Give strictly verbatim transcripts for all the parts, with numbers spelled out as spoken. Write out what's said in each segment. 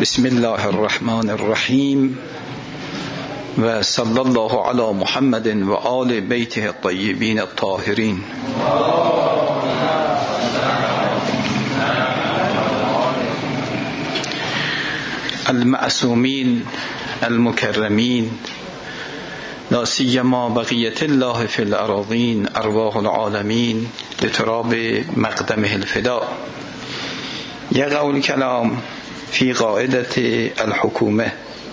بسم الله الرحمن الرحیم و صلی الله علی محمد و آل بیته الطیبین الطاهرین. المعصومین المکرمین لا سیما بقیة الله فی الأراضین ارواح العالمین لتراب مقدمه الفداء. یقع الکلام فی قاعدة الحکومه.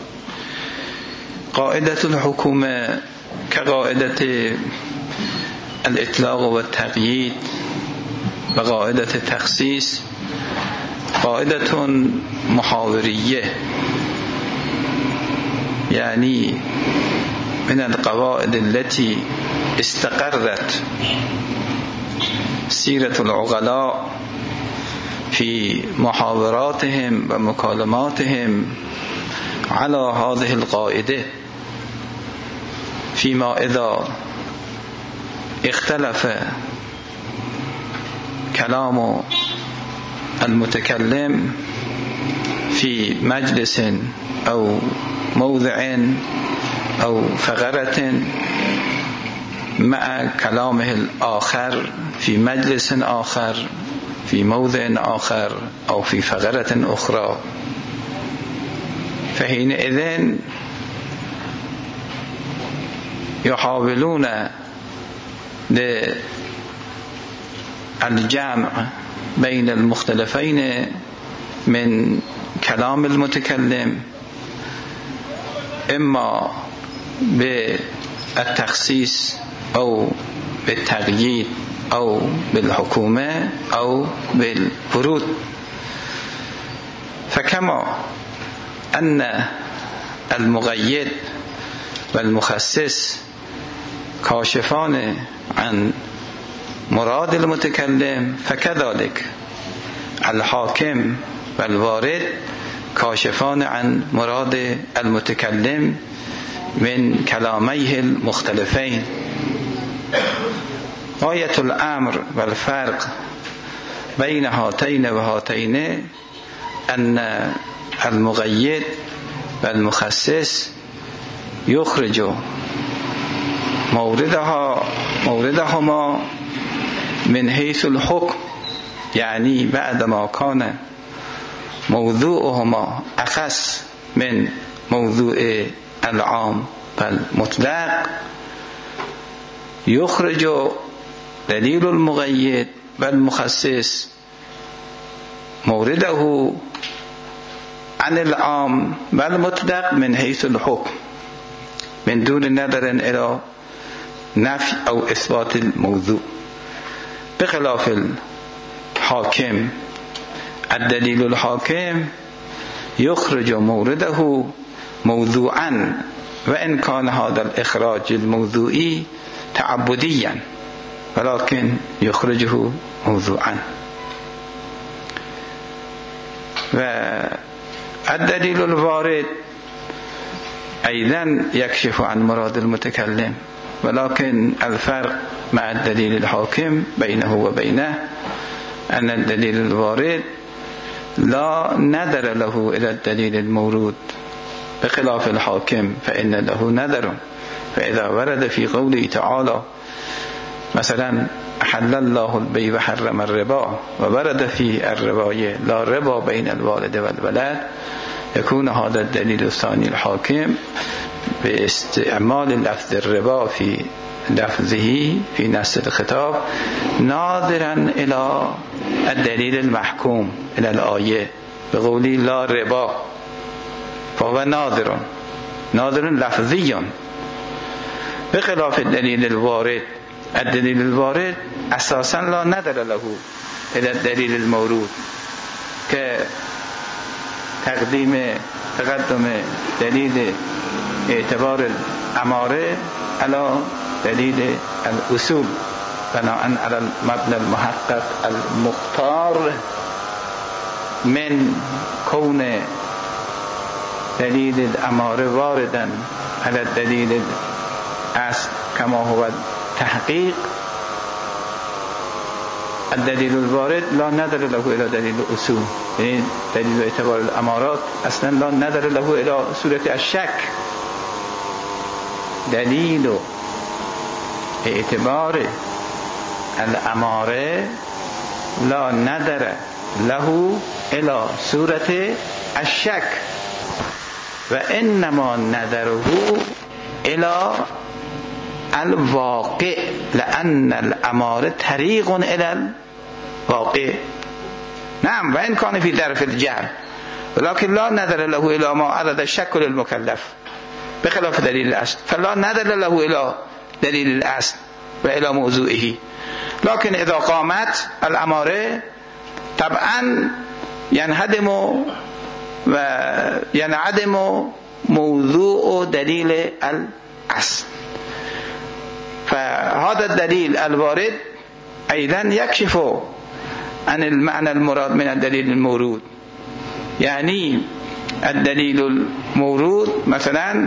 قاعدة الحکومه كقاعدة الإطلاق والتقييد و قاعدة التخصيص قاعدة محاوریه، یعنی من القواعد التي استقرت سيرة العقلاء في محاوراتهم ومكالماتهم على هذه القاعدة، فيما إذا اختلف كلام المتكلم في مجلس أو موضع أو فقرة مع كلامه الآخر في مجلس آخر في موضع آخر أو في فقرة أخرى، فحينئذ يحاولون الجمع بين المختلفين من كلام المتكلم، إما بالتخصيص أو بالتقييد أو بالحكومة أو بالفروض. فكما أن المقيد والمخصص كاشفان عن مراد المتكلم، فكذلك الحاكم والوارد كاشفان عن مراد المتكلم من كلاميه المختلفين. غاية الأمر والفرق بين هاتين وهاتين أن المقيد والمخصص يخرج موردها موردهما من حيث الحكم، يعني بعدما كان موضوعهما أخص من موضوع العام والمطلق، يخرج دليل المقيد والمخصص مورده عن العام والمطلق من حيث الحكم، من دون نظر إلى نفي أو إثبات الموضوع، بخلاف الحاكم. الدليل الحاكم يخرج مورده موضوعا، وإن كان هذا الإخراج الموضوعي تعبديا، ولكن يخرجه موضوعا. والدليل الوارد أيضا يكشف عن مراد المتكلم، ولكن الفرق مع الدليل الحاكم بينه وبينه أن الدليل الوارد لا نظر له إلى الدليل المورود، بخلاف الحاكم فإن له نظر. فإذا ورد في قوله تعالى مثلا أحل الله البيع وحرم الربا، وورد في الربا لا ربا بين الوالد والولد، يكون هذا الدليل الثاني الحاكم باستعمال لفظ الربا في لفظه في نص الخطاب ناظرا إلى الدليل المحكوم إلى الآية بقوله لا ربا، فهو ناظر ناظر لفظي، بخلاف الدليل الوارد. الدليل الوارد أساسا لا نظر له إلى الدليل المورود، كتقديم تقدم دليل اعتبار الأمارة على دليل الأصول بناء على المبنى المحقق المختار من كون دليل الأمارة واردا على الدليل الأصل كما هو التحقيق الدلیل الوارد لا نداره له الا دلیل اصول، یعنی دلیل اعتبار الامارات اصلا لا نداره له الا صورت الشک. دلیل اعتبار الاماره لا نداره له الا صورت الشک و انما ندره الا الواقع لأن الاماره طریق الى الواقع. نعم و ان کان فی طرف الجهل ولكن لا ندر له الا ما اراد الشک للمکلف بخلاف دلیل الاصل، فلا ندر له الا دلیل الاصل و الی موضوعه. لكن اذا قامت الاماره طبعا ينهدم و ينعدم موضوع دلیل الاصل. فهذا الدليل الوارد أيضا يكشف عن المعنى المراد من الدليل المورود. يعني الدليل المورود مثلا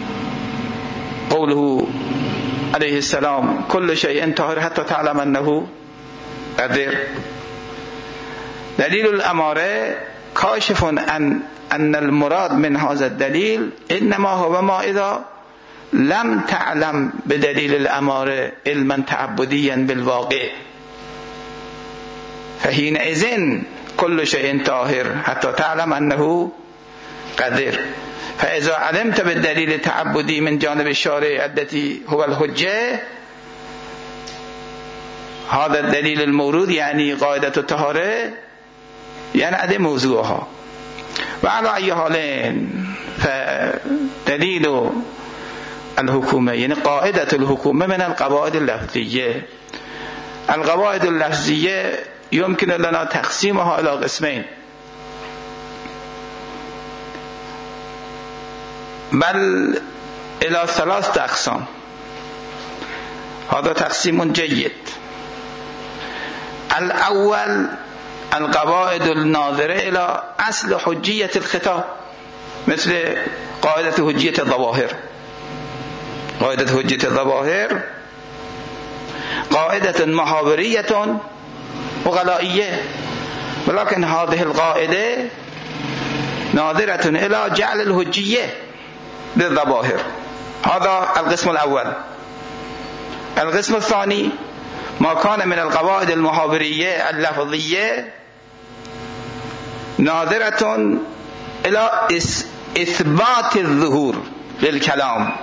قوله عليه السلام كل شيء طاهر حتى تعلم أنه قدر. دليل الأمارة كاشف عن أن المراد من هذا الدليل إنما هو ما إذا لم تعلم بدلیل الاماره علما تعبديا بالواقع فحينئذ كل شيء طاهر حتى تعلم انه قدر. فاذا علمت بالدليل التعبدي من جانب الشارع التي هو الحجه هذا الدليل المورود يعني قاعده الطهاره ينعدم موضوعها. وعلى اي حال فدليل الحكومة يعني قاعدة الحكومة من القواعد اللفظية. القواعد اللفظية يمكن لنا تقسيمها إلى قسمين، بل إلى ثلاثة أقسام. هذا تقسيم جيد. الأول القواعد الناظرة إلى أصل حجية الخطاب مثل قاعدة حجية الظواهر. قاعدة حجية الظواهر قاعدة محاورية وغلائية، ولكن هذه القاعدة ناظرة إلى جعل الحجية للظواهر. هذا القسم الأول. القسم الثاني ما كان من القواعد المحاورية اللفظية ناظرة إلى إثبات الظهور للكلام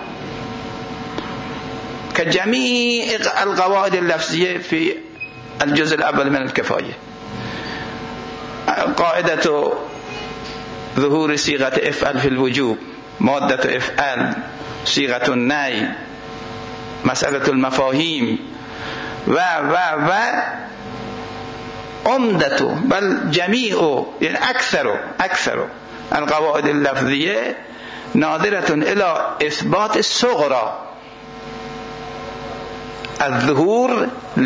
كجميع القواعد اللفظية في الجزء الأول من الكفاية. قاعدة ظهور صيغة افعل في الوجوب، مادة افعل، صيغة النهي، مسألة المفاهيم و و و عمدة بل جميع يعني أكثر أكثر القواعد اللفظية ناظرة إلى إثبات الصغرى الظهور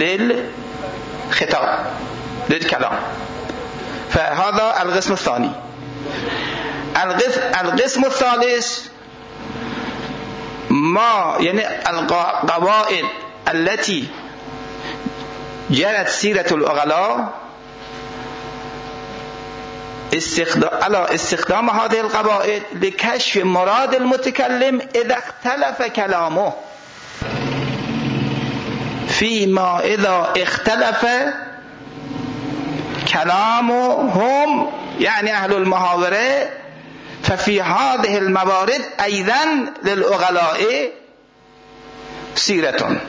للخطاب للكلام. فهذا القسم الثاني. القسم الثالث ما يعني القواعد التي جرت سيرة العقلاء على استخدام هذه القواعد لكشف مراد المتكلم إذا اختلف كلامه فيما إذا اختلف كلامهم يعني أهل المحاورة. ففي هذه الموارد أيضا للعقلاء سيرة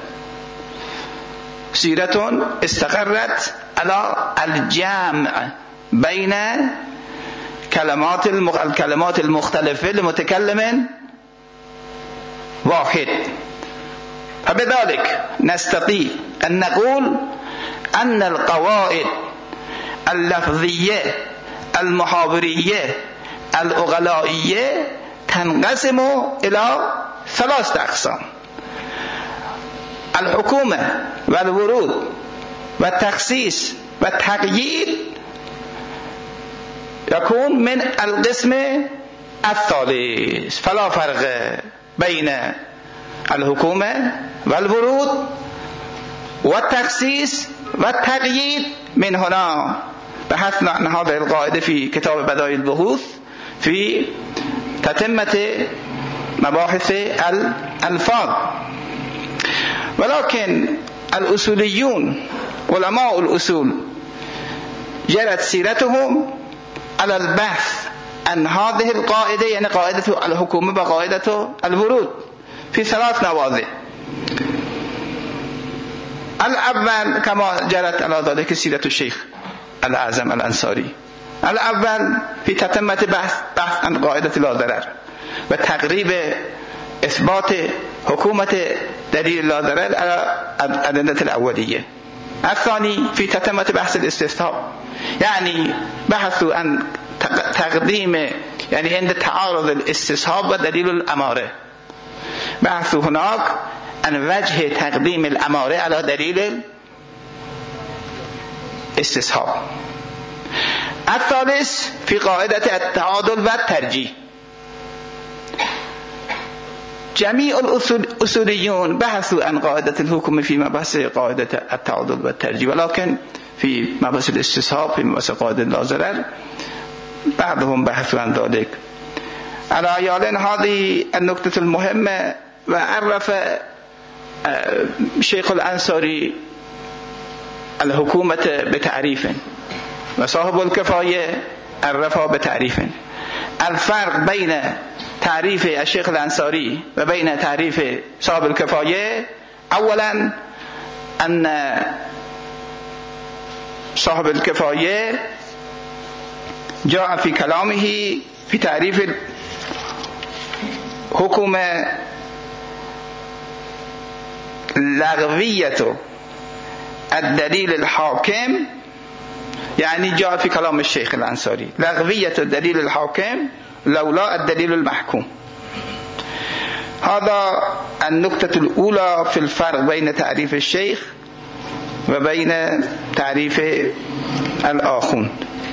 سيرة استقرت على الجمع بين كلمات الكلمات المختلفة لمتكلم واحد. فبذلك نستطيع أن نقول أن القواعد اللفظية المحاورية العقلائية تنقسم إلى ثلاثة أقسام: الحكومة والورود والتخصيص والتقييد يكون من القسم الثالث. فلا فرق بين الحكومة والورود والتخصيص و تقیید من هنا بحث عن هذه القاعده في كتاب بدائع البحوث في تتمه مباحث الألفاظ. ولكن الأصوليون علماء الأصول جرت سيرتهم على البحث عن هذه القاعدة، يعني قاعدة الحكومة وقاعدة الورود في ثلاث نواحي. الأول كما جرت على ذلك سيرة الشيخ الأعظم الأنصاري، الأول في تتمة بحث, بحث عن قاعدة لا ضرر و تقریب اثبات حکومت دلیل لا ضرر على الأدلة الأولية. الثاني في تتمة بحث الاستثناء، يعني بحثوا عن تقديم، يعني عند تعارض الاستصحاب و دلیل الأمارة بحثوا هناك عن وجه تقديم الأمارة على دليل الاستصحاب. الثالث في قاعدة التعادل و الترجيح. جميع الأصوليون بحثوا عن قاعدة الحكم في مبحث قاعدة التعادل والترجيح، ولكن في مبحث الاستصحاب في مبحث قاعدة لا ضرر بعضهم بحثوا عن ذلك. على أيال هذه النقطة المهمة، وعرف شيخ الأنصاري الحكومة بتعريف، وصاحب الكفاية عرفها بتعريف. الفرق بين تعريف الشيخ الأنصاري وبين تعريف صاحب الكفاية، أولا أن صاحب الكفاية جاء في كلامه في تعريف الحكومة لغوية الدليل الحاكم، يعني جاء في كلام الشيخ الأنصاري لغوية الدليل الحاكم لولا الدليل المحكوم. هذا النقطة الأولى في الفرق بين تعريف الشيخ وبين تعريف الآخون.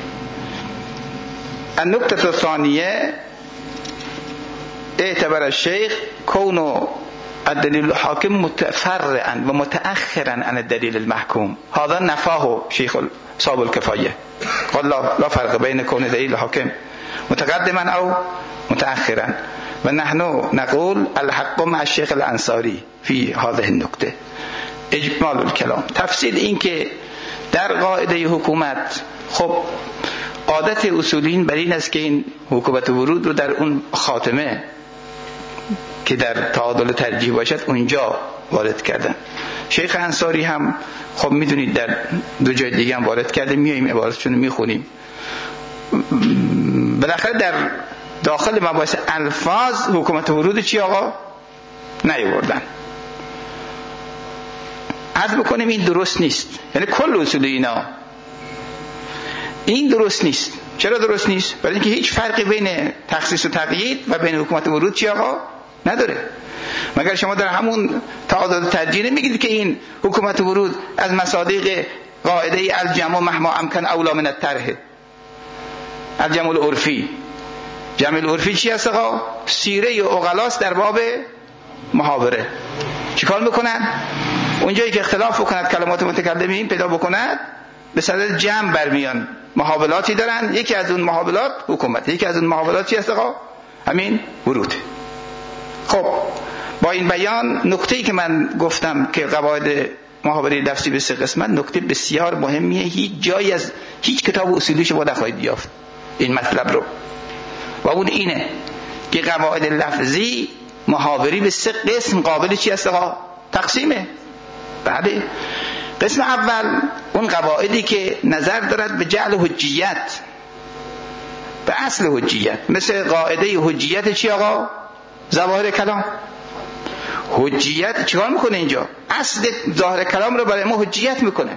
النقطة الثانية اعتبر الشيخ كون الدليل الحاكم متفرعا ومتأخرا عن الدليل المحكوم، هذا نفاه شيخ صاحب الكفاية، قال لا, لا فرق بين كون الدليل الحاكم متقدما أو متأخرا، ونحن نقول الحق مع الشيخ الأنصاري في هذه النقطة. اجمال الكلام. تفصیل این که در قاعده حکومت، خب عادت اصولین بر این است که این حکومت ورود رو در اون خاتمه که در تعادل ترجیح باشد اونجا وارد کردن. شیخ انصاری هم خب میدونید در دو جای دیگه هم وارد کرده، میایم عبارتشون رو میخونیم. بالاخره در داخل مباحث الفاظ حکومت ورود چی آقا نیاوردن. عرض بکنیم این درست نیست، یعنی کل اصول اینا این درست نیست. چرا درست نیست؟ برای اینکه هیچ فرقی بین تخصیص و تقیید و بین حکومت ورود چی آقا نداره. مگر شما در همون تعادل ترجیح نمیگید که این حکومت ورود از مصادیق قاعده الجمع مهما امکن اولا من الطرح، الجمع العرفی. جمع العرفی چی هست آقا؟ سیره عقلاست در باب محاوره. چیکار میکنن؟ اونجایی که اختلاف بکند کلمات متکلمین پیدا بکند به صدد جمع برمیان، محاولاتی دارن، یکی از اون محاولات حکومت، یکی از اون محاولات چی هست آقا؟ همین ورود. خب با این بیان نکته‌ای که من گفتم که قواعد محاوره لفظی به سه قسمت نکته بسیار مهمیه، هیچ جایی از هیچ کتاب اصولی شما نخواهید یافت این مطلب رو، و اون اینه که قواعد لفظی محاوری به سه قسم قابل چی هست آقا؟ تقسیمه. بله، قسم اول اون قواعدی که نظر دارد به جعل حجیت، به اصل حجیت، مثل قاعده حجیت چی آقا؟ ظواهر کلام. حجیت چیکار میکنه اینجا؟ اصل ظاهر کلام رو برای ما حجیت میکنه،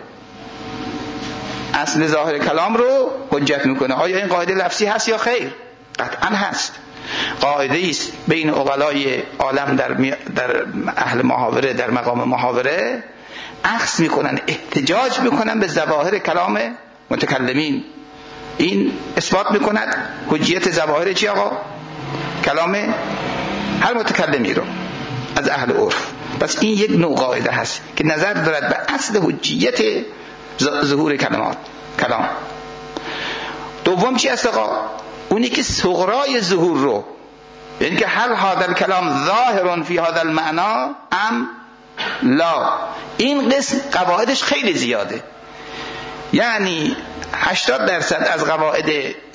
اصل ظاهر کلام رو حجت میکنه. آیا این قاعده لفظی هست یا خیر؟ قطعا هست. قاعده است بین عقلای عالم در, می... در اهل محاوره، در مقام محاوره اخذ میکنن، احتجاج میکنن به ظواهر کلام متکلمین. این اثبات میکند حجیت ظواهر چی آقا؟ کلام هر متکلمی رو از اهل عرف. پس این یک نوع قاعده هست که نظر دارد به اصل حجیت ظهور کلمات کلام. دوم چی است آقا؟ اونی که صغرای ظهور رو، یعنی که هل هذا الکلام ظاهر فی هذا المعنا ام لا. این قسم قواعدش خیلی زیاده، یعنی هشتاد درصد از قواعد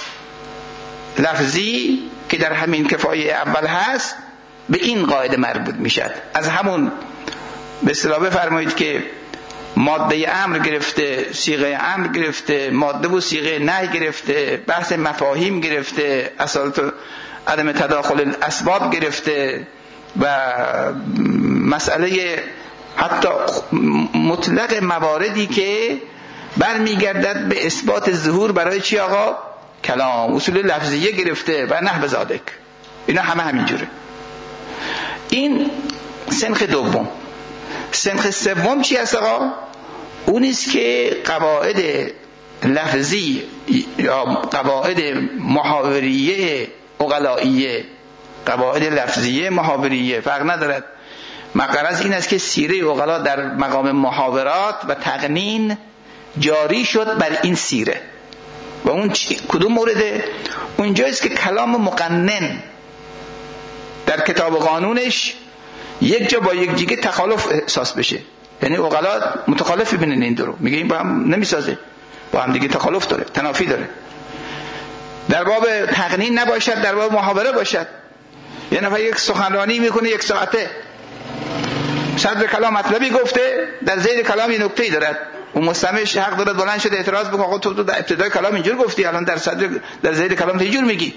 لفظی که در همین کفایه اول هست به این قاعده مربوط میشد. از همون به اصطلاح بفرمایید که ماده امر گرفته، صیغه امر گرفته، ماده و صیغه نهی گرفته، بحث مفاهیم گرفته، اصالت عدم تداخل الاسباب گرفته و مسئله حتی مطلق مواردی که برمیگردد به اثبات ظهور برای چی آقا؟ کلام. اصول لفظیه گرفته و نحو ذالک. اینا همه همینجوره. این سنخ دوم. سنخ سوم چی هست آقا؟ اونیست که قواعد لفظی یا قواعد محاوریه عقلائیه، قواعد لفظیه محاوریه فرق ندارد. مقصد این است که سیره عقلا در مقام محاورات و تقنین جاری شد بر این سیره. و اون کدوم مورده؟ اونجاییست که کلام مقنن در کتاب قانونش یک جا با یک دیگه تخالف احساس بشه، یعنی عقلا متخالف ببینن این دو رو، میگه این با هم نمیسازه، با هم دیگه تخالف داره، تنافی داره. در باب تقنین نباشد، در باب محاوره باشد. یه نفر یک سخنرانی میکنه یک ساعته، صدر کلام مطلبی گفته، در زیر کلام یه نکته‌ای دارد، اون مستمعش حق دارد بلند شده اعتراض بکنه، آقا تو در ابتدای کلام اینجور گفتی، الان در صدر در زیر کلام اینجور میگی.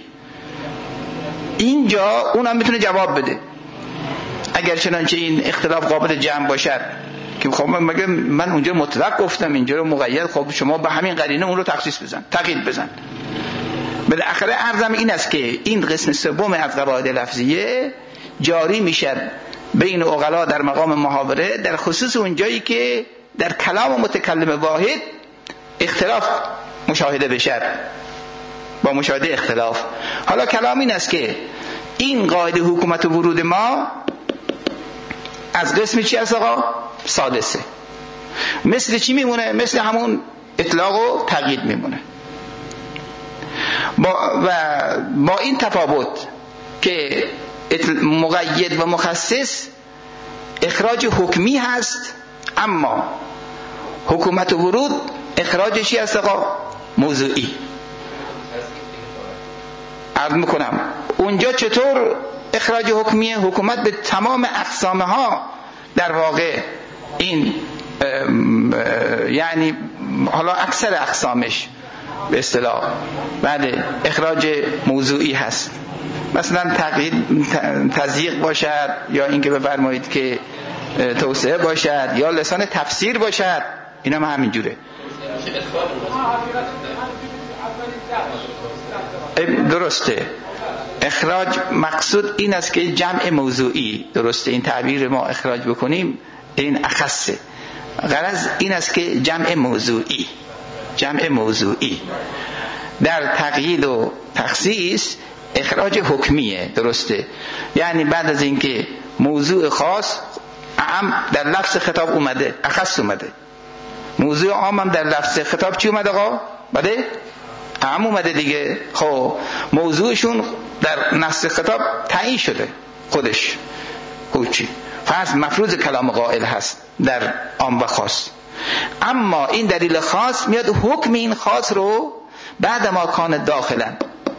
اینجا اونم میتونه جواب بده اگر چنانچه این اختلاف قابل جمع باشد، که خب مگه من اونجا مطلق گفتم اینجا رو مقید، خب شما به همین قرینه اون رو تخصیص بزن، تقیید بزن. بالاخره عرضم این است که این قسم سوم از قواعد لفظیه جاری میشد بین عقلا در مقام محاوره، در خصوص اون جایی که در کلام متکلم واحد اختلاف مشاهده بشد، با مشاهده اختلاف. حالا کلام این است که این قاعده حکومت و ورود ما از قسم چی است آقا؟ سادسه. مثل چی میمونه؟ مثل همون اطلاق و تقیید میمونه. با و با این تفاوت که مقید و مخصص اخراج حکمی هست، اما حکومت و ورود اخراج چی هست آقا؟ موضوعی. عرض میکنم اونجا چطور اخراج حکمیه؟ حکومت به تمام اقسامها در واقع این یعنی حالا اکثر اقسامش به اصطلاح بعد اخراج موضوعی هست. مثلا تقیید تضییق باشد، یا اینکه بفرمایید که توسعه باشد، یا لسان تفسیر باشد، اینا هم همینجوره. درسته. اخراج مقصود این است که جمع موضوعی، درسته، این تعبیر ما اخراج بکنیم این اخصه. غرض این است که جمع موضوعی، جمع موضوعی در تقیید و تخصیص اخراج حکمیه، درسته. یعنی بعد از اینکه موضوع خاص عام در لفظ خطاب اومده، اخص اومده، موضوع عام هم در لفظ خطاب چی اومده آقا؟ بده عام اومده دیگه. خب موضوعشون در نص خطاب تعیین شده خودش، کوچی فرض مفروض کلام قائل هست در عام و خاص. اما این دلیل خاص میاد حکم این خاص رو بعد ما کان داخلن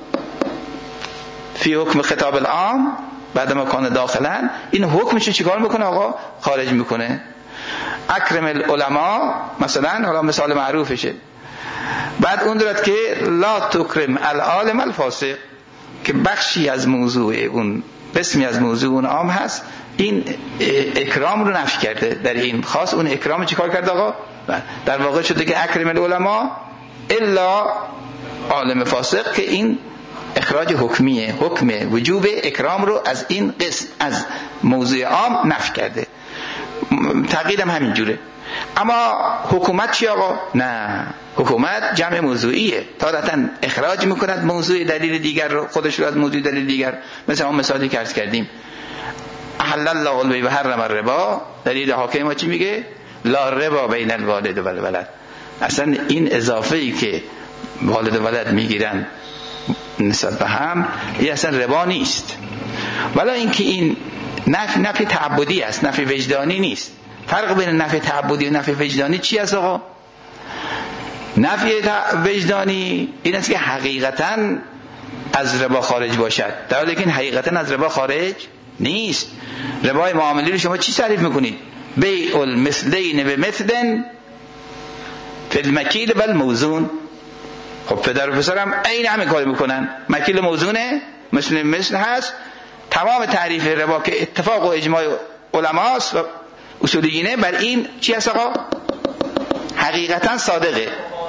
فی حکم خطاب العام، بعد ما کان داخلن این حکمش چیکار میکنه آقا؟ خارج میکنه. اکرم العلماء مثلا، حالا مثال معروفشه، بعد اون دارد که لا تکرم العالم الفاسق، که بخشی از موضوع اون، قسمی از موضوع اون عام هست، این اکرام رو نفی کرده در این خاص. اون اکرام چیکار کرده آقا؟ در واقع شده که اکرم العلماء الا عالم فاسق، که این اخراج حکمیه، حکم وجوب اکرام رو از این قسم از موضوع عام نفی کرده. تقییدم همین جوره. اما حکومت چی آقا؟ نه، حکومت جمع موضوعیه، تارتا اخراج میکند موضوع دلیل دیگر رو، خودش رو از موضوع دلیل دیگر. مثلا اون مثالی که عرض کردیم احل الله البیع و حرم الربا، دلیل حاکم ما چی میگه؟ لا ربا بین الوالد و الولد. اصلا این اضافه‌ای که والد و ولد میگیرن نسبت به هم این اصلا ربا نیست. ولی اینکه این نفی نفی تعبدی است، نفی وجدانی نیست. فرق بین نفی تعبدی و نفی وجدانی چی است آقا؟ نفی وجدانی این است که حقیقتاً از ربا خارج باشد، در حالی که حقیقتاً از ربا خارج نیست. ربای معاملی رو شما چی تعریف میکنید؟ بیع المثلین بمثل فی المکیل و الموزون. خب پدر و پسرم عین همین کار میکنن، مکیل موزونه مثل مثل هست. تمام تعریف ربا که اتفاق و اجماع علماست و اصولیینه بر این چی هست آقا؟ حقیقتا صادقه.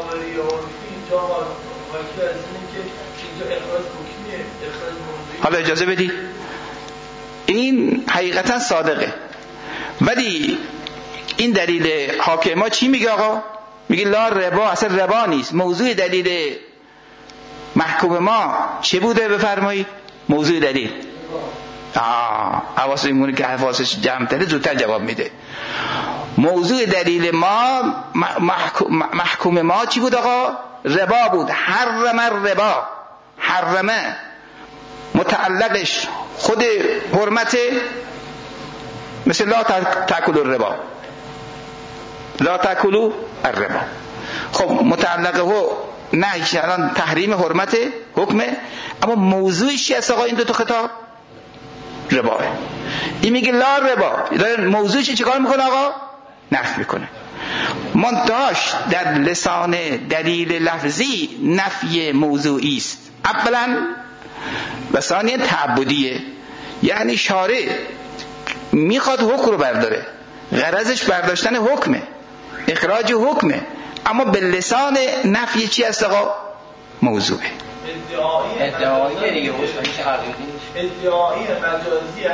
حالا اجازه بدی این حقیقتا صادقه، ولی این دلیل حاکم ما چی میگه آقا؟ میگه لا ربا، اصلا ربا نیست. موضوع دلیل محکوم ما چه بوده بفرمایید؟ موضوع دلیل آه حواس ایمونی که حواسش جمع تره زودتر جواب میده. موضوع دلیل ما محکوم ما چی بود آقا؟ ربا بود. حرم الربا، حرمه متعلقش خود حرمت، مثل لا تاکلوا الربا، لا تاکلوا الربا. خب متعلقه و نه الان تحریم حرمت حکمه، اما موضوعش چی است آقا این دو تا خطاب؟ رباه. این میگه لا ربا، موضوعش چی کار میکنه آقا؟ نفی میکنه. منتهاش در لسان دلیل لفظی نفی موضوعی است اولا، و ثانیا تعبدیه، یعنی شارع میخواد حکم رو برداره، غرضش برداشتن حکمه، اخراج حکمه، اما به لسان نفی چی است آقا؟ موضوعه. ادعایی دیگه ادعایی مجازی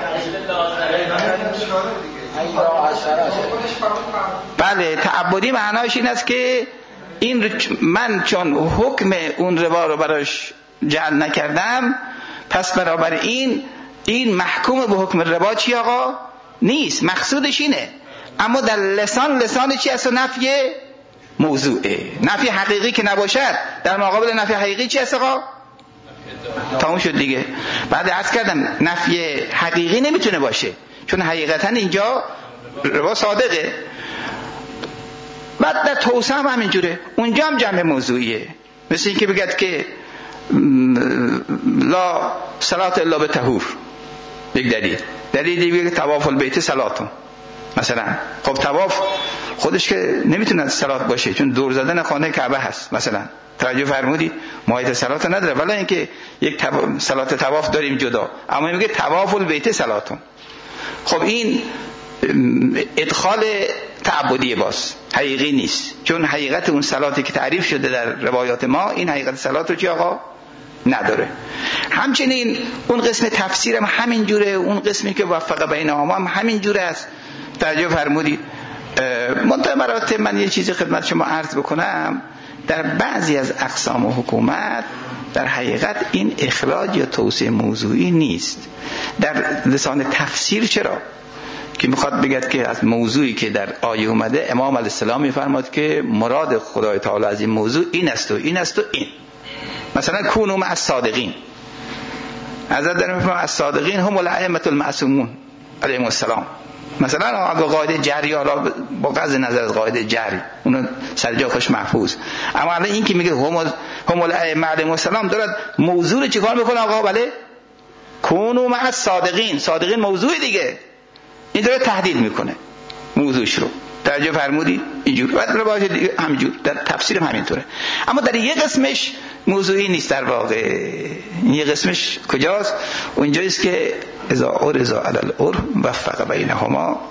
بله. تعبدی معناش این است که این من چون حکم اون ربا رو براش جعل نکردم، پس برابر این این محکوم به حکم ربا چی آقا؟ نیست. مقصودش اینه، اما در لسان لسان چی است؟ نفی موضوعه، نفی حقیقی که نباشد. در مقابل نفی حقیقی چی است آقا؟ تموم شد دیگه. بعد عرض کردم نفی حقیقی نمیتونه باشه، چون حقیقتا اینجا ربا صادقه. بعد در توسعه هم همینجوره، اونجا هم جمع موضوعیه. مثل این که بگید که لا صلات الا به طهور، یک دلیل. دلیل دیگه که طواف البیت صلاتون مثلا. خب طواف خودش که نمیتونه صلات باشه، چون دور زدن خانه کعبه هست مثلا. توجه فرمودید؟ ماهیت صلات نداره، ولی اینکه یک صلات طواف داریم جدا، اما میگه طواف البیت صلاتون. خب این ادخال تعبدی باز حقیقی نیست، چون حقیقت اون صلاتی که تعریف شده در روایات ما این حقیقت صلات رو چی آقا؟ نداره. همچنین اون قسم تفسیرم همین جوره، اون قسمی که وفق بینهما هم همین جوره است. توجه فرمودید؟ منتهی مراتب من یه چیزی خدمت شما عرض بکنم، در بعضی از اقسام و حکومت در حقیقت این اخراج یا توسعه موضوعی نیست. در لسان تفسیر چرا؟ که میخواد بگد که از موضوعی که در آیه اومده، امام علیه السلام میفرماد که مراد خدای تعالی از این موضوع این است و این است و این. مثلا کونوا مع الصادقین، حضرت در میفرماد الصادقین هم الائمه المعصومون علیهم السلام. مثلا اگه قاعده جری حالا با قصد نظر از قاعده جری اون سر جا خوش محفوظ، اما الان این که میگه هم هم الائمه علیهم السلام دارد موضوع رو چیکار میکنه آقا؟ بله کونوا مع الصادقین، صادقین موضوع دیگه، این داره تهدید میکنه موضوعش رو. توجه فرمودی؟ اینجور. بعد روایت دیگه همینجور، در تفسیر هم همینطوره. اما در یه قسمش موضوعی نیست در واقع. یه قسمش کجاست؟ اونجاییست که اذا عرض علی العرف وفق بینهما،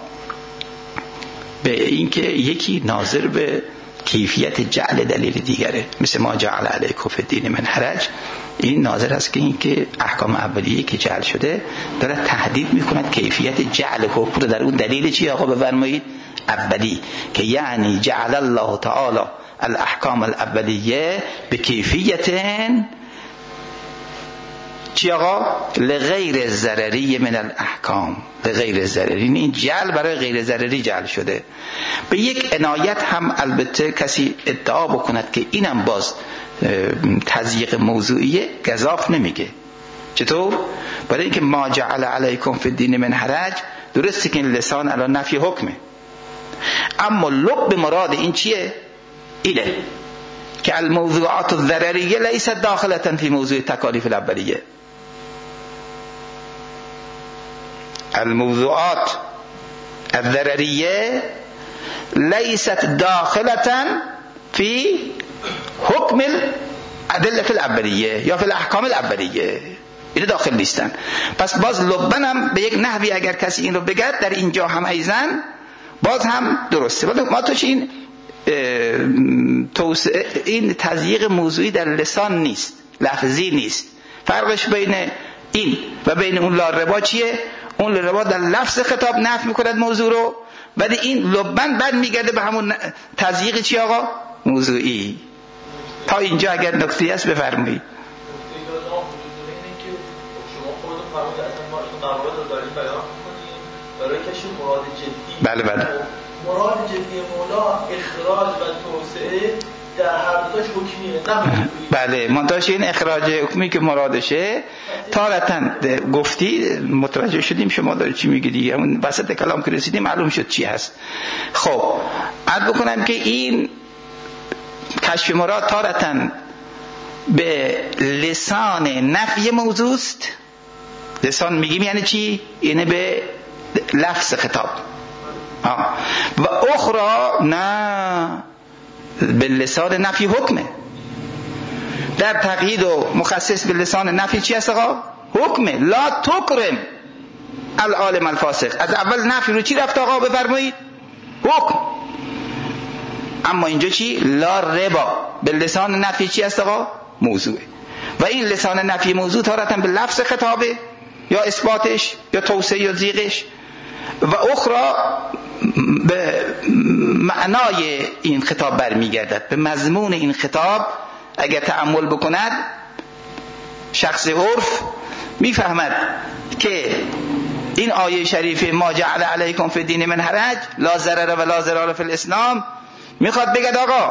به این که یکی ناظر به کیفیت جعل دلیل دیگره، مثل ما جعل علیکم فی الدین من حرج. این ناظر است که این که احکام اولیه که جعل شده داره تهدید میکند کیفیت جعل حکم رو در اون دلیل چی آقا بفرمایید؟ اولی، که یعنی جعل الله تعالی الاحکام الاولیه به کیفیت چی آقا؟ لغیر ضرری من الاحکام، لغیر ضرری، این جعل برای غیر ضرری جعل شده. به یک عنایت هم البته کسی ادعا بکند که اینم باز تضییق موضوعیه، گزاف نمیگه. چطور؟ برای اینکه ما جعل علیکم فی الدین من حرج، درسته که این لسان الان نفی حکمه، اما لب مراد این چیه؟ اینه که الموضوعات الضرریه لیست داخلة فی موضوع تکالیف الاولیه. الموضوعات الضرریه لیست داخلة فی حکم الادله الاولیه یا فی الاحکام الاولیه، این داخل نیستن. پس باز لبن هم به یک نحوی اگر کسی این رو بگرد در اینجا هم ایزن باز هم درسته. ما توش این توسعه، این تضییق موضوعی در لسان نیست، لفظی نیست. فرقش بین این و بین اون لاربا چیه؟ اون لاربا در لفظ خطاب نفی میکند موضوع رو، ولی این لبن بعد میگرده به همون تضییق چی آقا؟ موضوعی. تا اینجا اگر نکته است بفرمایید. برای کشف مراد جدی، بله بله، مراد جدی مولا اخراج و توسعه در هر دوتاش حکمیه، نه بله. منتهاش این اخراج حکمی که مرادشه تارتاً گفتی متوجه شدیم شما داری چی میگی دیگه، اون وسط کلام که رسیدیم معلوم شد چی هست. خب عرض بکنم که این کشف مراد تارتاً به لسان نفی موضوع است. لسان میگیم یعنی چی؟ یعنی به لفظ خطاب. آه. و اخرى نه به لسان نفی حکمه. در تقیید و مخصص به لسان نفی چی هست آقا؟ حکمه. لا تکرم العالم الفاسق. از اول نفی رو چی رفت آقا بفرمایید؟ حکم. اما اینجا چی؟ لا ربا. به لسان نفی چی هست آقا؟ موضوعه. و این لسان نفی موضوع تارتاً به لفظ خطابه یا اثباتش یا توسعه یا ضیقش، و اخرى به معنای این خطاب برمیگردد، به مضمون این خطاب. اگر تأمل بکند شخص عرف میفهمد که این آیه شریفه ما جعل علیکم فی الدین من حرج لا ضرر و لا ضرار فی الاسلام میخواد بگد آقا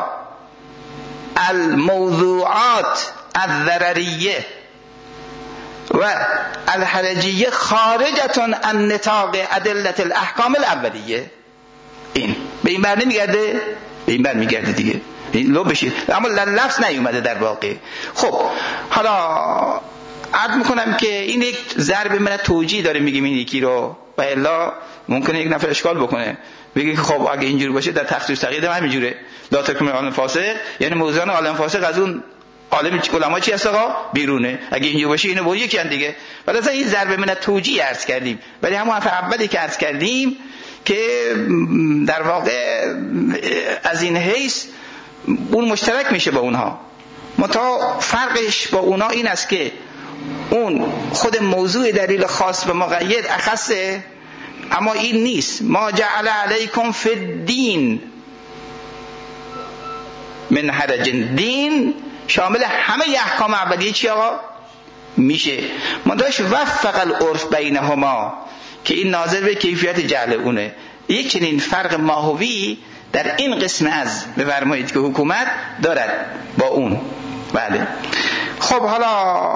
الموضوعات الضرریه و الحرجیه خارجتون عن نطاق ادله الاحکام الاولیه. این به این بر نمیگرده؟ به این بر میگرده دیگه، این لو بشید، اما لفظ نیومده در واقع. خب حالا عرض میکنم که این یک ضرب من توجیه داره میگیم این یکی رو، و الا ممکنه یک نفر اشکال بکنه بگه که خب اگه اینجوری باشه در تخصیص تقیید هم همینجوره، لا تکرم عالم فاسق، یعنی موضوعان عالم فاسق از اون عالم علما چی هست آقا؟ بیرونه. اگه اینجا باشه اینو با یکی ان دیگه. ولی اصلا این ضرب من توجیه عرض کردیم، ولی همون حرف اولی که عرض کردیم که در واقع از این حیث اون مشترک میشه با اونها، منتها فرقش با اونها این است که اون خود موضوع دلیل خاص و مقید اخصه، اما این نیست. ما جعل علیکم فی الدین من حرج، دین شامل همه احکام اولیه چی آقا؟ میشه. من داشت وفق العرف بینهما که این ناظر به کیفیت جعل اونه. یک چنین فرق ماهوی در این قسم از بفرمایید که حکومت دارد با اون. بله. خب حالا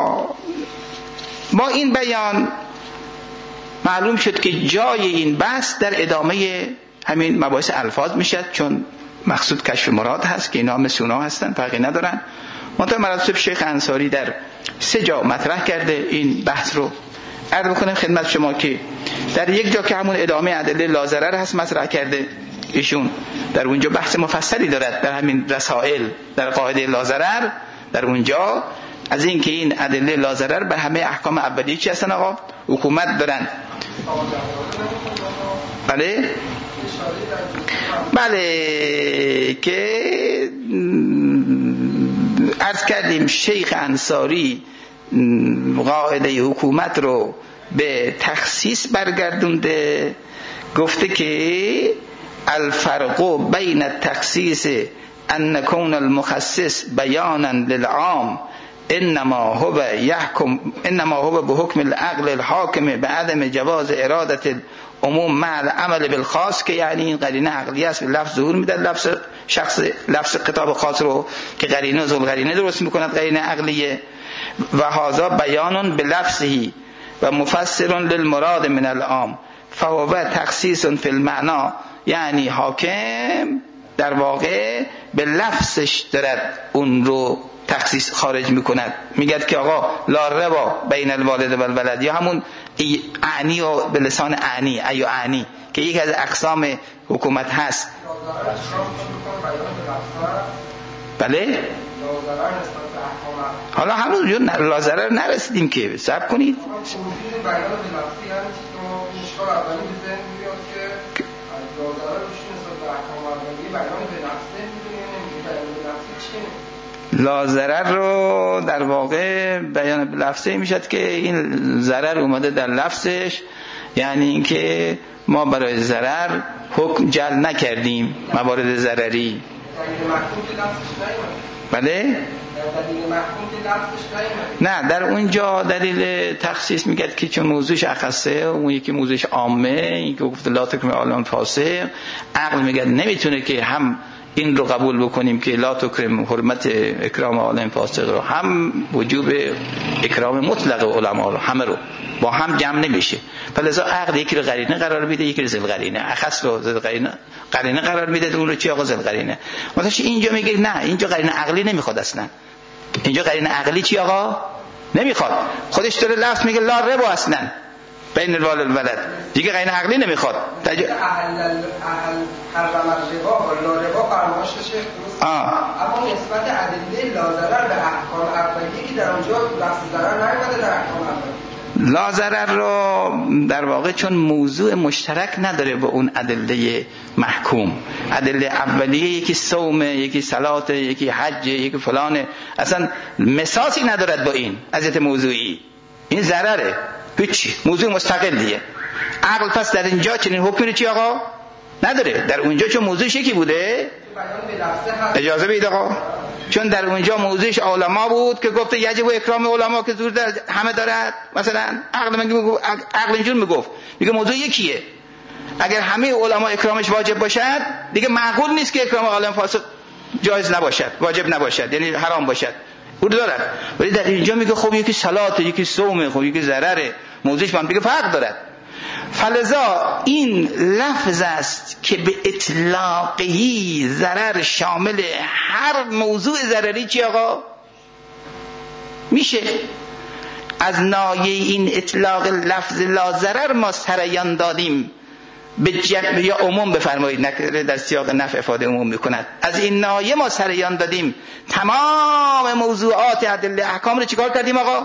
با این بیان معلوم شد که جای این بحث در ادامه همین مباحث الفاظ میشد، چون مقصود کشف مراد هست که اینا مثل اونا هستن، فرقی ندارن. منتها مراتب شیخ انصاری در سه جا مطرح کرده این بحث رو. عرض بکنم خدمت شما که در یک جا که همون ادامه ادله لازرر هست مطرح کرده ایشون، در اونجا بحث مفصلی دارد در همین رسائل در قاعده لازرر، در اونجا از این که این ادله لازرر بر همه احکام اولیه چی هستن آقا؟ حکومت دارن. بله بله که عرض کردیم شیخ انصاری قاعده حکومت رو به تخصیص برگردونده، گفته که الفرق بین التخصیص ان کون المخصص بیانا للعام انما هو يحكم انما هو بحکم العقل الحاکم به عدم جواز اراده العموم مع العمل بالخاص، که یعنی این قرینه عقلی است، لفظ ظهور میده، لفظ شخص لفظ خطاب خاص رو که قرینه ذل قرینه درست میکند قرینه عقلیه. و هذا بیان بلفظه و مفسر للمراد من العام فهو تخصیص فی المعنا، یعنی حاکم در واقع به لفظش دارد اون رو تخصیص خارج میکند. میگد که آقا لا ربا بین الوالد و الولد، یا همون اعنی و به لسان اعنی ایو اعنی که یکی از اقسام حکومت هست. بله حالا همون جو لازره نرسیدیم که صبر کنید. لا ضرر رو در واقع بیان به لفظه میشد که این ضرر اومده در لفظش، یعنی اینکه ما برای ضرر حکم جل نکردیم موارد ضرری. بله نه در اونجا دلیل تخصیص میگه که چون موضوعش اخصه، اون یکی موضوعش عامه، این که گفته لا تکرم عالم فاسق، عقل میگه نمیتونه که هم این رو قبول بکنیم که لا تکرم حرمت اکرام عالم فاسق رو، هم وجوب اکرام مطلق علما رو، همه رو با هم جمع نمیشه. فلذا عقل یکی رو قرینه قرار میده، یکی رو ذل قرینه، اخص رو ذل قرینه قرینه قرار میده، اون رو چی آقا ذل قرینه. مثلا اینجا میگه نه اینجا قرینه عقلی نمیخواد، اصلا اینجا قرینه عقلی چی آقا نمیخواد، خودش داره لفظ میگه لا ربا اصلا بین الوالد والولد، دیگه قرینه عقلی نمیخواد. تج... اهل حرم الربا و لا ربا فرمایش شیخ درست، اما نسبت ادله لا ضرر به احکام اولیه که در اونجا لفظ ضرر نیامده در احکام اولیه. لا ضرر رو در واقع چون موضوع مشترک نداره با اون ادله محکوم، ادله اولیه یکی صوم، یکی صلات، یکی حج، یکی فلانه، اصلا مساسی ندارد با این ازیت موضوعی، این ضرره، هیچی موضوع مستقلیه. عقل پس در اینجا چنین حکمی چی آقا نداره، در اونجا چون موضوعش یکی بوده اجازه بید آقا، چون در اونجا موضوعش علما بود که گفته یجب و اکرام علما که زور در همه دارد، مثلا عقل من عقل اینجور میگفت، میگه موضوع یکیه، اگر همه علما اکرامش واجب باشد دیگه معقول نیست که اکرام عالم فاسق جایز نباشد، واجب نباشد، یعنی حرام باشد، او دارد. ولی در اینجا میگه خب یکی صلات، یکی صوم، خب یکی ضرره، موضوعش با هم دیگه فرق دارد. فلذا این لفظ است که به اطلاقی ضرر شامل هر موضوع ضرری چی آقا میشه. از نایه این اطلاق لفظ لا ضرر ما سریان دادیم به جمع یا عموم بفرمایید، نکره در سیاق نفع افاده عموم میکند، از این نایه ما سریان دادیم تمام موضوعات ادله احکام رو چیکار کردیم آقا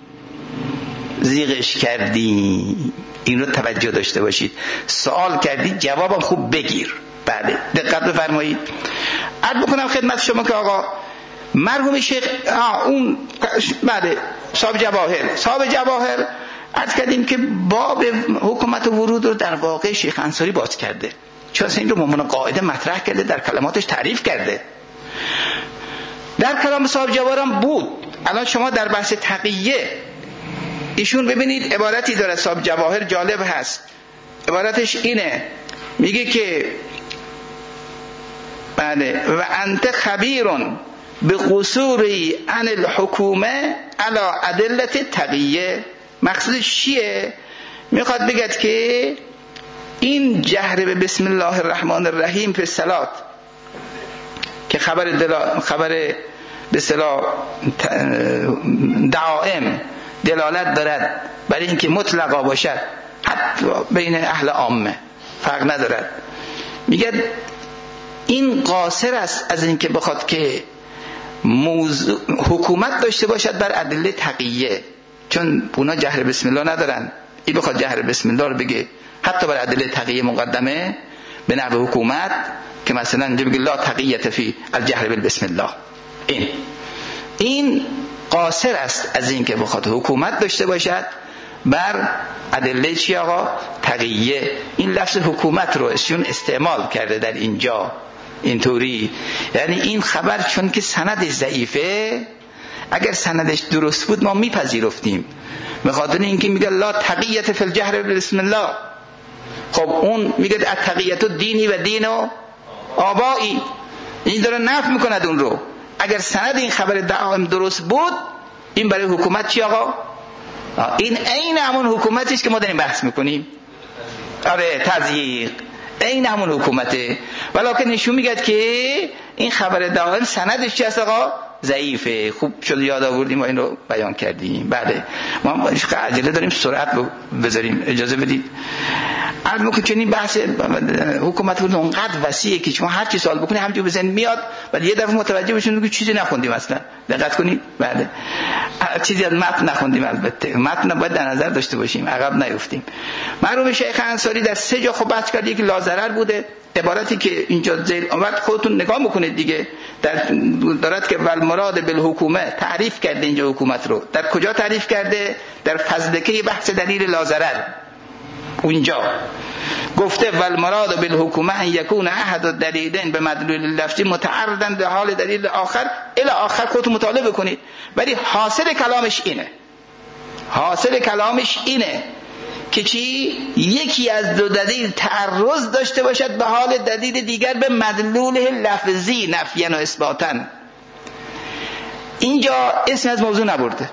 زیغش کردیم. این رو توجه داشته باشید، سوال کردید جوابم خوب بگیر، بله دقت بفرمایید. عرض بکنم خدمت شما که آقا مرحوم شیخ آه اون بله صاحب جواهر صاحب جواهر عرض کردیم که باب حکومت و ورود رو در واقع شیخ انصاری باز کرده، چون این رو ممنون قاعده مطرح کرده، در کلماتش تعریف کرده، در کلام صاحب جواهرم بود. الان شما در بحث تقیه ایشون ببینید عبارتی داره صاحب جواهر جالب هست، عبارتش اینه، میگه که بله و انت خبیرون به قصوری عن الحکومه علی ادلت تقیه. مقصودش چیه؟ میخواد بگد که این جهر به بسم الله الرحمن الرحیم فی الصلات که خبر دلا خبر به اصطلاح دعائم دلالت دارد برای اینکه مطلقا باشد، حتی بین اهل عامه فرق ندارد. میگه این قاصر است از اینکه بخواد که موضوع حکومت داشته باشد بر ادله تقیه، چون اونا جهر بسم الله ندارن، این بخواد جهر بسم الله رو بگه حتی بر ادله تقیه مقدمه به نحو حکومت، که مثلا اینجا بگه لا تقیه فی الجهر بالبسم الله، این این قاصر است از این که بخواد حکومت داشته باشد بر ادله چی آقا تقیه. این لفظ حکومت رو ایشون استعمال کرده در اینجا اینطوری، یعنی این خبر چون که سندش ضعیفه اگر سندش درست بود ما میپذیرفتیم، به خاطر اینکه میگه لا تقیت فی الجهر بسم الله. خب اون میگه التقیت دینی و دین و آبایی، این داره نفی میکند اون رو. اگر سند این خبر دعائم درست بود، این برای حکومت چی آقا؟ این عین همون حکومتی است که ما داریم بحث میکنیم. آره تضییق عین همون حکومته، ولکن نشون میگه که این خبر دائم سندش چی است آقا؟ ضعیفه. خوب شد یاد آوردیم ما این رو بیان کردیم. بله ما عجله داریم سرعت بذاریم، اجازه بدید. علم که چنین بحث حکومت بود اونقدر وسیعه که شما هر چی سوال بکنی همینجوری بزن میاد و یه دفعه متوجه بشین که چیزی نخوندیم اصلا. دقت کنید. بله چیزی از متن نخوندیم، البته متن باید در نظر داشته باشیم، عقب نیفتیم. مرحوم شیخ انصاری در سه جا خب بحث کرد. یکی لاضرر بوده، عبارتی که اینجا ذیل آمد خودتون نگاه میکنید دیگه، در دارد که والمراد بالحکومه تعریف کرده اینجا حکومت رو. در کجا تعریف کرده؟ در فضلکه بحث دلیل لاضرر. اونجا گفته والمراد بالحکومه ان یکون احد الدلیلین به مدلول لفظی متعرضا به حال دلیل آخر الی آخر. خودتون مطالعه بکنید. ولی حاصل کلامش اینه، حاصل کلامش اینه که چی؟ یکی از دو دلیل تعرض داشته باشد به حال دلیل دیگر به مدلول لفظی نفیاً و اثباتاً. اینجا اسم از موضوع نبرده،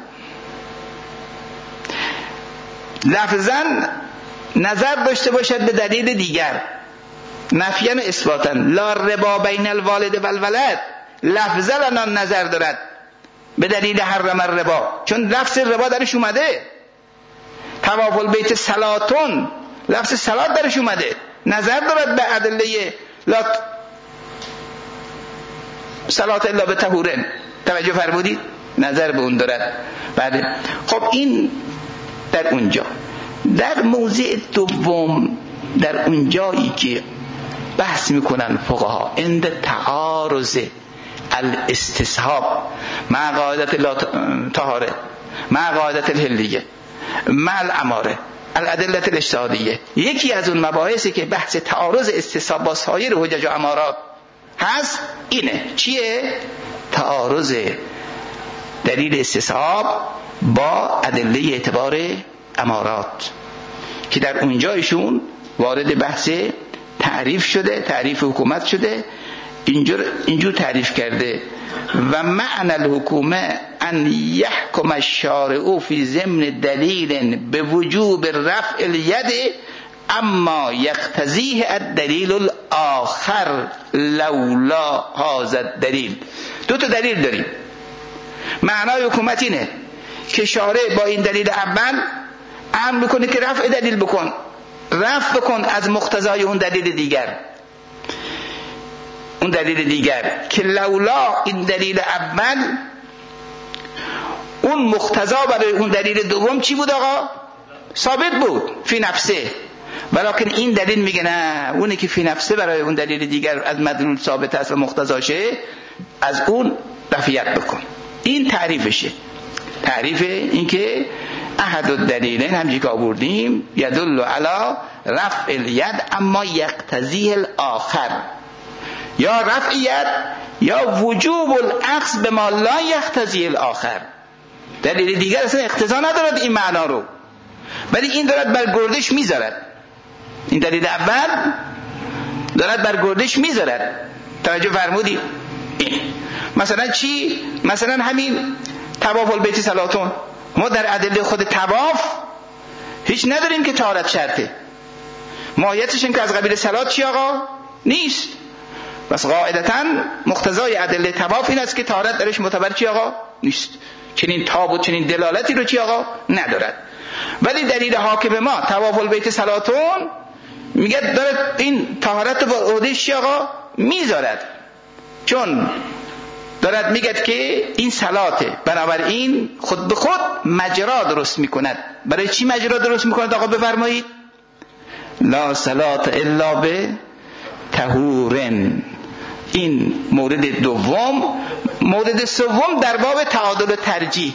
لفظاً نظر داشته باشد به دلیل دیگر نفیاً و اثباتاً. لا ربا بین الوالد و الولد، لفظاً الان نظر دارد به دلیل حرم الربا، چون لفظ ربا درش اومده. طواف البیت صلاتون، لفظ صلات درش اومده، نظر دارد به ادله لا صلات الا به طهورن. توجه فرمودید؟ نظر به اون دارد. بعد خب این در اونجا. در موضع دوم، در اونجایی که بحث میکنن فقها عند تعارض الاستصحاب مع قاعدت لا طهاره مع قاعدت الحلیه مع الاماره الادله الاجتهادیه، یکی از اون مباحثی که بحث تعارض استصحاب با سایر حجج و امارات هست اینه. چیه؟ تعارض دلیل استصحاب با ادله اعتبار امارات که در اونجایشون وارد بحث تعریف شده، تعریف حکومت شده. اینجور اینجور تعریف کرده و معنی الحکومه ان یحکم الشارع فی ضمن دلیل به وجوب رفع الید اما یقتضیه الدلیل الاخر لولا هذا الدلیل. دو تا دلیل داریم. معنای حکومت اینه که شارع با این دلیل اول امر میکنه که رفع دلیل بکن، رفع بکن از مقتضای اون دلیل دیگر، اون دلیل دیگر که لولا این دلیل اول اون مقتضا برای اون دلیل دوم چی بود آقا؟ ثابت بود فی نفسه. ولیکن این دلیل میگه نه، اونی که فی نفسه برای اون دلیل دیگر از مدلول ثابت است و مقتضاشه، از اون رفعیت بکن. این تعریفشه. تعریف این که احد الدلیلین همچنین که آوردیم یدل علی رفع الید اما یقتضیه الاخر، یا رفع ید یا وجوب الاخذ به ما لا یقتضی الاخر. دلیل دیگر اصلا اقتضا ندارد این معنا رو، ولی این دارد بر گردش میذارد. این دلیل اول دارد بر گردش میذارد. توجه فرمودی؟ مثلا چی؟ مثلا همین طواف البیت صلاتون، ما در ادله خود طواف هیچ نداریم که طهارت شرطه. ماهیتش این که از قبیل صلات چی آقا؟ نیست. بس قاعدتاً مقتضای ادله طواف این است که طهارت درش معتبر چی آقا؟ نیست. چنین تاب و چنین دلالتی رو چی آقا؟ ندارد. ولی دلیل حاکم ما طواف البیت صلاتون میگه داره این طهارت رو با عهدهش چی آقا؟ میذارد، چون دارد میگه که این صلاته، بنابراین خود به خود مجرا درست میکند. برای چی مجرا درست میکند آقا بفرمایید؟ لا صلات الا به طهورن. این مورد دوم. مورد سوم در باب تعادل و ترجیح.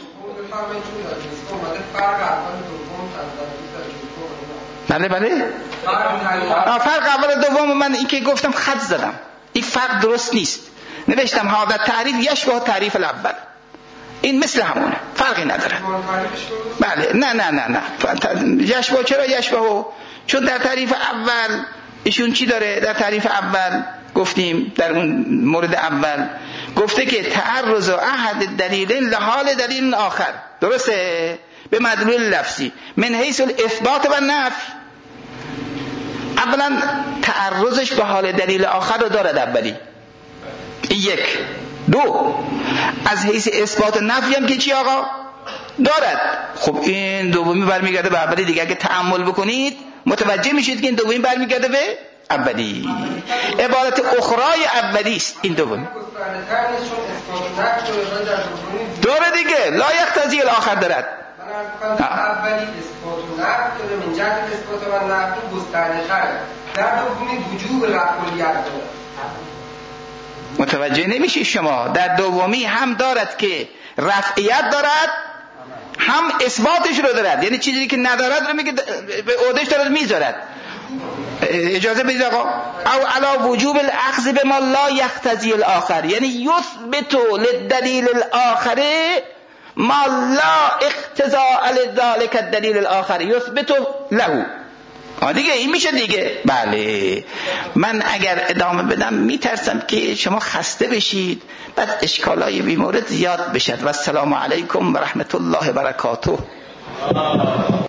بله بله فرق اول دوم من این که گفتم خط زدم، این فرق درست نیست. نوشتم هذا تعریف یشبه تعریف الاول. این مثل همونه، فرقی نداره. بله نه نه نه نه یشبه. چرا یشبه؟ چون در تعریف اول ایشون چی داره؟ در تعریف اول گفتیم، در اون مورد اول گفته که تعرض احد دلیلین لحال دلیل آخر، درسته؟ به مدلول لفظی من حیث الاثبات و نفی. اولا تعرضش به حال دلیل آخر رو دارد اولی، یک. دو، از حیث اثبات و نفی هم که چی آقا؟ دارد. خب این دومی برمیگرده به اولی دیگه. اگه تأمل بکنید متوجه میشید که این دومی برمیگرده به اولی، عبارت اخرای اولی است این دومی. داره دیگه، لا یقتضی الاخر دارد. اولی اثبات و نفی داره، من جهت اثبات و نفی گسترده تره. در دومی وجوب کلیت داره. متوجه نمیشی شما؟ در دومی هم دارد که رفعیت دارد، هم اثباتش رو دارد. یعنی چیزی که ندارد رو میگه به عهدهش دارد میذارد. اجازه بدید آقا. او علا وجوب الاخذ بما لا یقتضی الاخر، یعنی یثبت للدلیل الاخر ما لا اقتضاء لذلك الدلیل الاخر یثبت له. آه دیگه این میشه دیگه. بله من اگر ادامه بدم میترسم که شما خسته بشید، بعد اشکالای بیمورد زیاد بشد. و السلام علیکم و رحمت الله و برکاته.